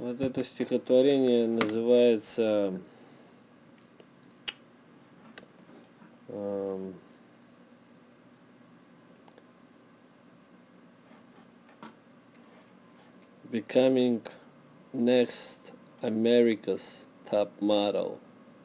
Вот это стихотворение называется эм, Becoming Next America's Top Model.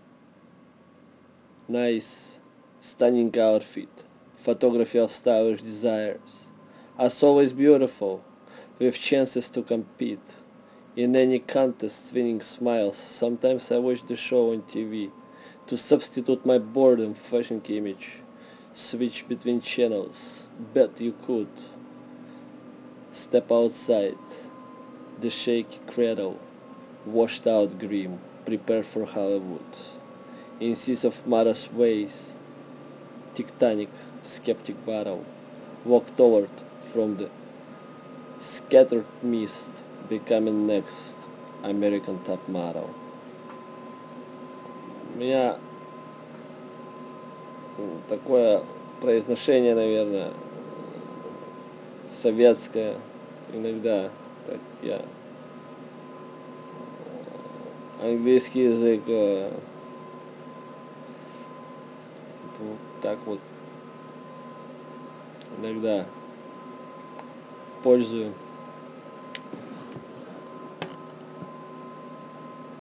Nice, stunning outfit, photography of stylish desires. As always beautiful, with chances to compete. In any contest, winning smiles. Sometimes I watch the show on TV to substitute my boredom fashion image. Switch between channels. Bet you could. Step outside. The shaky cradle. Washed out grim. Prepare for Hollywood. Insist of Mara's ways. Tectonic. Skeptic battle. Walk toward from the scattered mist. Becoming next American top model. У меня такое произношение, наверное, советское. Иногда так я английский язык так вот иногда пользую.